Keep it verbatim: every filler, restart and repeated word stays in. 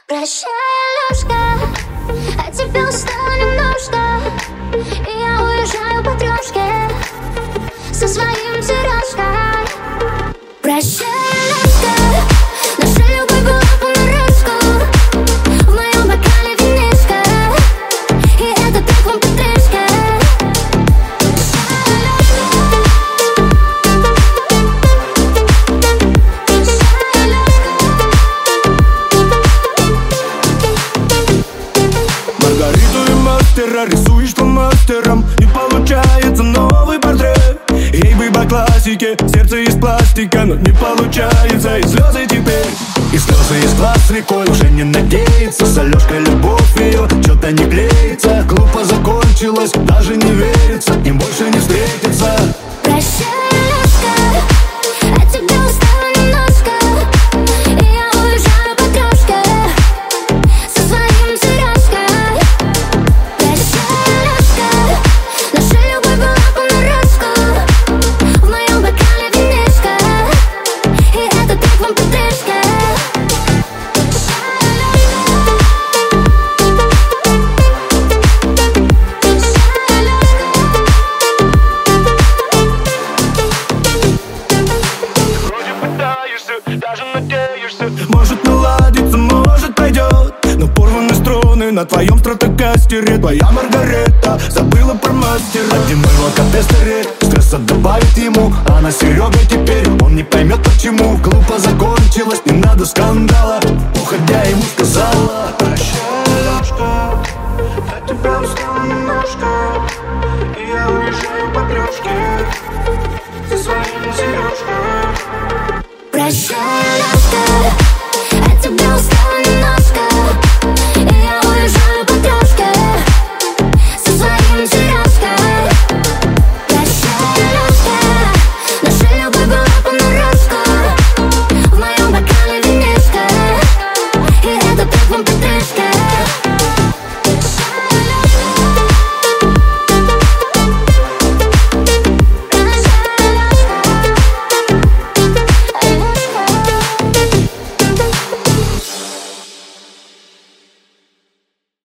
Прощай, Алёшка, от тебя устала немножко, и я уезжаю по трешке со своим сережкой. Прощай, Алёшка, наша любовь была понарошку, в моем бокале винишко, и это так вам потряска. Маргариту и мастера рисуешь по мастерам, и получается новый портрет. Эй, бы по классике, сердце из пластика, но не получается, и слезы теперь. И слезы из глаз рекой, уже не надеется. С Алёшкой любовь ее что-то не клеится. Глупо закончилось, даже не верится, им больше не встретиться. Прощай, Алёшка, от тебя устала немножко, и я уезжаю по трешке со своим сережкой. Прощай, Алёшка, наша любовь была понарошку, в моем бокале винишко, и это так вам потряска. Даже надеешься, может наладится, может пойдет. Но порваны струны на твоем стратокастере. Твоя Маргарета забыла про мастера. Одиной алкотестере, стресса добавит ему. А на Серега теперь он не поймет почему. Глупо закончилось, не надо скандала. Уходя ему сказала: прощай, Алёшка, от тебя устала немножко, и я уезжаю по трешке со своим сережкой. Прощай, Алёшка, от тебя устала немножко, и я уезжаю по трешке со своим сережкой. Прощай, Алёшка, наша любовь была понарошку, в моем бокале винишко, и это так вам потряска.